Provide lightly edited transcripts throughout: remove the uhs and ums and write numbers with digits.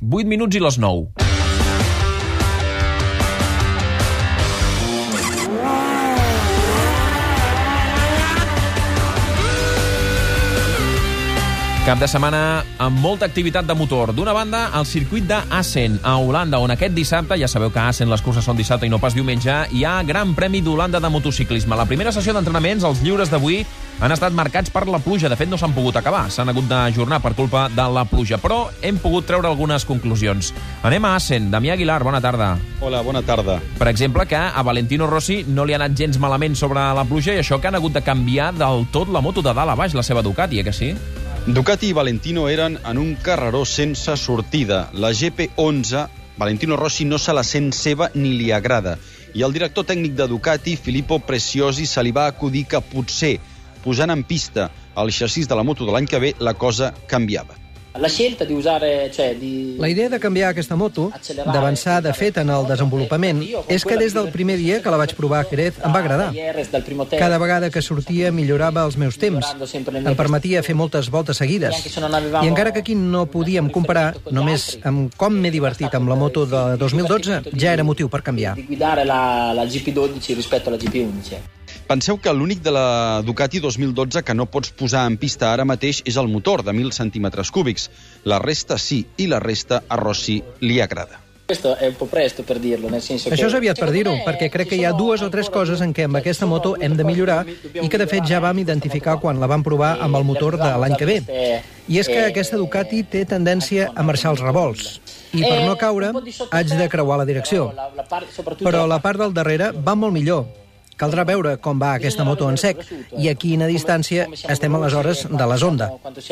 8 minuts i les 9. Cap de setmana amb molta activitat de motor. D'una banda, el circuit d'Assen, a Holanda, on aquest dissabte, ja sabeu que a Assen les curses són dissabte i no pas diumenge, hi ha Gran Premi d'Holanda de motociclisme. La primera sessió d'entrenaments, els lliures d'avui, han estat marcats per la pluja. De fet, no s'han pogut acabar. S'han hagut d'ajornar per culpa de la pluja. Però hem pogut treure algunes conclusions. Anem a Assen. Damià Aguilar, bona tarda. Hola, bona tarda. Per exemple, que a Valentino Rossi no li ha anat gens malament sobre la pluja i això que han hagut de canviar del tot la moto de dalt a baix, la seva Ducati, que sí? Ducati i Valentino eren en un carreró sense sortida. La GP11, Valentino Rossi no se la sent seva ni li agrada. I el director tècnic de Ducati, Filippo Preziosi, se li va acudir que potser, posant en pista el xassís de la moto de l'any que ve, la cosa canviava. La scelta di usare, La idea de canviar aquesta moto, d'avançar de fet en el desenvolupament, és que des del primer dia que la vaig provar a Jerez em va agradar. Cada vegada que sortia millorava els meus temps, em permetia fer moltes voltes seguides. I encara que aquí no podíem comparar, només amb com m'he divertit amb la moto de 2012, ja era motiu per canviar. Di guidare la GP12 rispetto alla GP11. Penseu que l'únic de la Ducati 2012 que no pots posar en pista ara mateix és el motor, de 1.000 centímetres cúbics. La resta sí, i la resta a Rossi li agrada. Questo è un po' presto per dirlo, nel senso Això és aviat per dir-ho, perquè crec que hi ha 2 o 3 coses en què amb aquesta moto hem de millorar i que de fet ja vam identificar quan la vam provar amb el motor de l'any que ve. I és que aquesta Ducati té tendència a marxar els revolts. I per no caure, haig de creuar la direcció. Però la part del darrere va molt millor. Caldrà veure com va aquesta moto en sec i a quina distància estem aleshores de les ondes.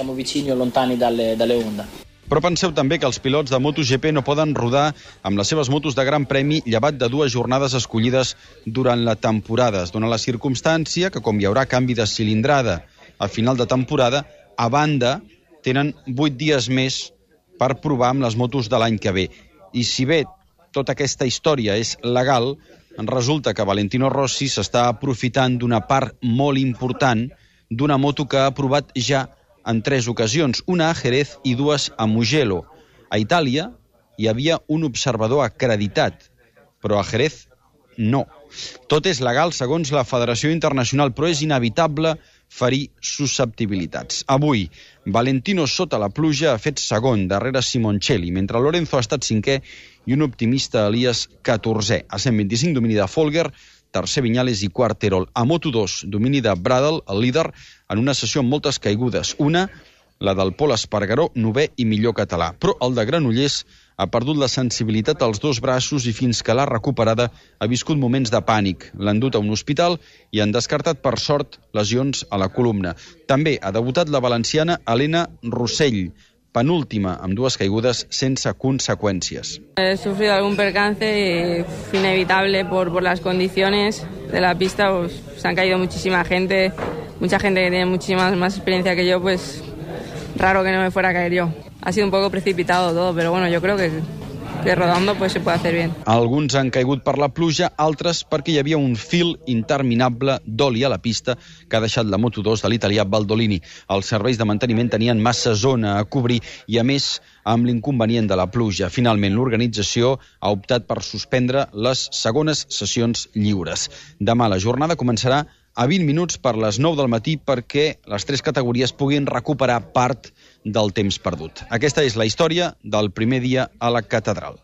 Però penseu també que els pilots de MotoGP no poden rodar amb les seves motos de Gran Premi llevat de 2 jornades escollides durant la temporada. Es dona la circumstància que, com hi haurà canvi de cilindrada a final de temporada, a banda tenen 8 dies més per provar amb les motos de l'any que ve. I si bé tota aquesta història és legal, resulta que Valentino Rossi s'està aprofitant d'una part molt important d'una moto que ha provat ja en 3 ocasions, una a Jerez i 2 a Mugello. A Itàlia hi havia un observador acreditat, però a Jerez no. Tot és legal segons la Federació Internacional, però és inevitable ferir susceptibilitats. Avui, Valentino sota la pluja ha fet segon darrere Simoncelli, mentre Lorenzo ha estat 5è i un optimista Elias 14è. A 125, domini de Folger, tercer Viñales i quart Terol. A Moto2, domini de Bradel, el líder, en una sessió amb moltes caigudes. Una, la del Pol Espargaró, 9è i millor català. Però el de Granollers ha perdut la sensibilitat als 2 braços i fins que l'ha recuperada ha viscut moments de pànic. L'han dut a un hospital i han descartat, per sort, lesions a la columna. També ha debutat la valenciana Helena Rossell, penúltima, amb 2 caigudes sense conseqüències. He sufrido algún percance y fue inevitable por las condiciones de la pista. Pues, se han caído muchísima gente que tiene muchísima más experiencia que yo, pues raro que no me fuera a caer yo. Ha sido un poco precipitado todo, pero bueno, yo creo que rodando pues se puede hacer bien. Alguns han caigut per la pluja, altres perquè hi havia un fil interminable d'oli a la pista que ha deixat la Moto2 de l'italià Baldolini. Els serveis de manteniment tenien massa zona a cobrir i, a més, amb l'inconvenient de la pluja. Finalment, l'organització ha optat per suspendre les segones sessions lliures. Demà la jornada començarà a 20 minuts per les 9 del matí perquè les 3 categories puguin recuperar part del temps perdut. Aquesta és la història del primer dia a la catedral.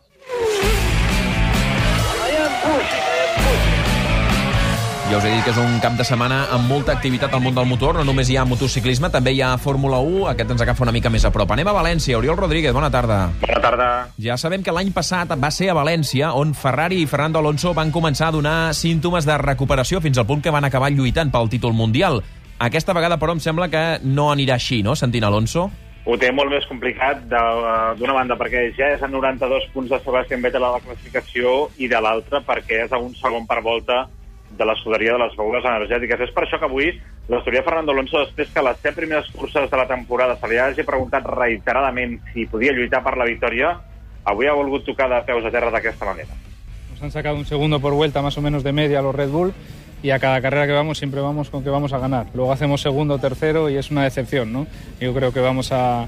Ja us he dit que és un cap de setmana amb molta activitat al món del motor. No només hi ha motociclisme, també hi ha Fórmula 1. Aquest ens agafa una mica més a prop. Anem a València. Oriol Rodríguez, bona tarda. Bona tarda. Ja sabem que l'any passat va ser a València on Ferrari i Fernando Alonso van començar a donar símptomes de recuperació fins al punt que van acabar lluitant pel títol mundial. Aquesta vegada, però, em sembla que no anirà així, no, sentint Alonso? Ho té molt més complicat, d'una banda, perquè ja és a 92 punts de Sebastian Vettel a la classificació i de l'altra perquè és a un segon per volta de l'escuderia de les begudes energètiques. És per això que avui l'escuderia Fernando Alonso, després que les 7 primeres curses de la temporada se li hagi preguntat reiteradament si podia lluitar per la victòria, avui ha volgut tocar de peus a terra d'aquesta manera. Nos han sacado un segundo por vuelta más o menos de media a los Red Bull y a cada carrera que vamos siempre vamos con que vamos a ganar. Luego hacemos segundo o tercero y es una decepción, ¿no? Yo creo que vamos a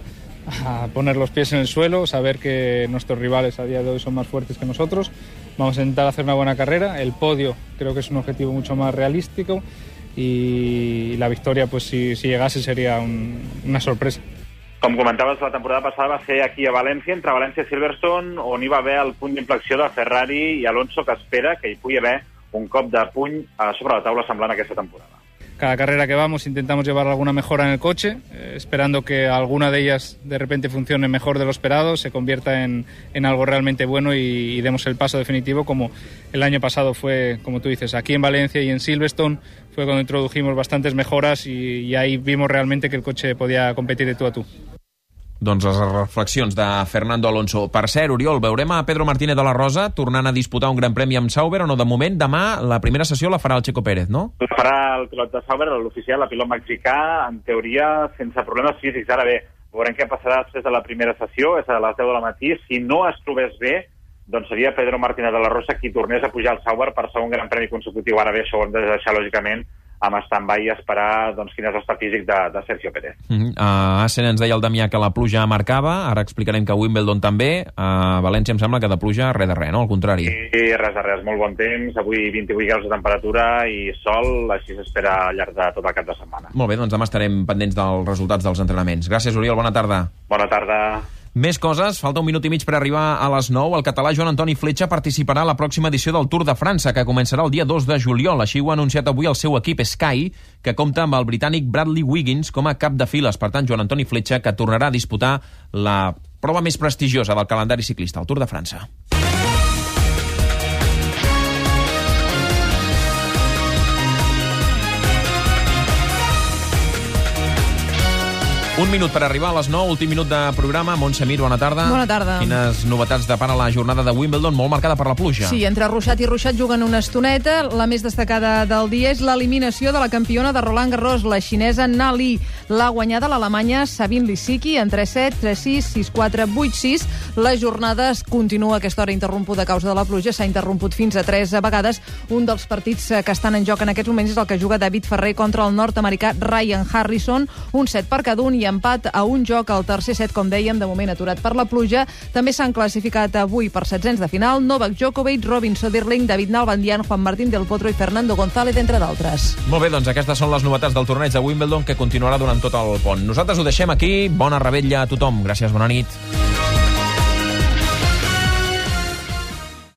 a poner los pies en el suelo, saber que nuestros rivales a día de hoy son más fuertes que nosotros. Vamos a intentar hacer una buena carrera. El podio creo que es un objetivo mucho más realístico y la victoria, pues si llegase, sería una sorpresa. Com comentaves, la temporada passada va ser aquí a València, entre València i Silverstone, on hi va haver el punt d'inflexió de Ferrari i Alonso, que espera que hi pugui haver un cop de puny sobre la taula semblant a aquesta temporada. Cada carrera que vamos intentamos llevar alguna mejora en el coche, esperando que alguna de ellas de repente funcione mejor de lo esperado, se convierta en algo realmente bueno y demos el paso definitivo, como el año pasado fue, como tú dices, aquí en Valencia y en Silverstone fue cuando introdujimos bastantes mejoras y ahí vimos realmente que el coche podía competir de tú a tú. Doncs les reflexions de Fernando Alonso. Per cert, Oriol, veurem a Pedro Martínez de la Rosa tornant a disputar un gran premi amb Sauber o no? De moment, demà la primera sessió la farà el Checo Pérez, no? La farà el pilot de Sauber, l'oficial, el pilot mexicà, en teoria sense problemes físics. Ara bé, veurem què passarà després de la primera sessió, és a les 10 del matí. Si no es trobés bé, doncs seria Pedro Martínez de la Rosa qui tornés a pujar al Sauber per segon gran premi consecutiu. Ara bé, això ho hem de deixar, lògicament, amb stand-by i esperar quin és l'estat físic de Sergio Pérez. A Assen ens deia el Damià que la pluja marcava, ara explicarem que a Wimbledon també, a València em sembla que de pluja res de res, no? Al contrari. Sí, res de res, molt bon temps, avui 28 graus de temperatura i sol, així s'espera al llarg de tot el cap de setmana. Molt bé, doncs demà estarem pendents dels resultats dels entrenaments. Gràcies, Oriol, bona tarda. Bona tarda. Més coses, falta un minut i mig per arribar a les 9. El català Joan Antoni Fletxa participarà a la pròxima edició del Tour de França, que començarà el dia 2 de juliol. Així ho ha anunciat avui el seu equip Sky, que compta amb el britànic Bradley Wiggins com a cap de files. Per tant, Joan Antoni Fletxa, que tornarà a disputar la prova més prestigiosa del calendari ciclista, el Tour de França. Un minut per arribar a les 9, últim minut de programa. Montse Mir, bona tarda. Bona tarda. Quines novetats depara la jornada de Wimbledon, molt marcada per la pluja? Sí, entre Ruixat i Ruixat juguen una estoneta. La més destacada del dia és l'eliminació de la campiona de Roland Garros, la xinesa Na Li. L'ha guanyada l'alemanya Sabine Lisicki en 3-7, 3-6, 6-4, 8-6. La jornada es continua a aquesta hora interrompuda a causa de la pluja. S'ha interromput fins a 3 vegades. Un dels partits que estan en joc en aquests moments és el que juga David Ferrer contra el nord-americà Ryan Harrison. Un set per cada un i empat a un joc al tercer set, com dèiem, de moment aturat per la pluja. També s'han classificat avui per setzents de final Novak Djokovic, Robin Soderling, David Nalbandian, Juan Martín del Potro i Fernando González, entre d'altres. Molt bé, doncs aquestes són les novetats del torneig de Wimbledon, que continuarà durant tot el pont. Nosaltres ho deixem aquí. Bona revetlla a tothom. Gràcies, bona nit.